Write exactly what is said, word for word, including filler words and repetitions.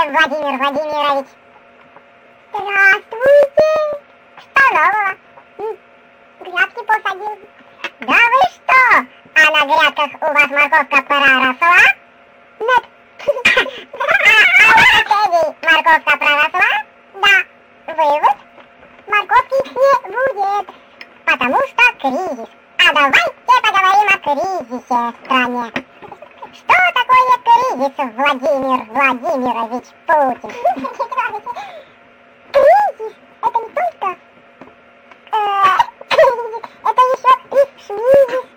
Владимир Владимирович. Здравствуйте. Что нового? М, Грядки посадил. Да вы что? А на грядках у вас морковка проросла? Нет. А у соседей морковка проросла? Да. Вывод. Морковки не будет, потому что кризис. А давайте поговорим о кризисе в стране. Что такое кризис, Владимир Владимирович Путин? Кризис – это не только... э, это еще и шмизис.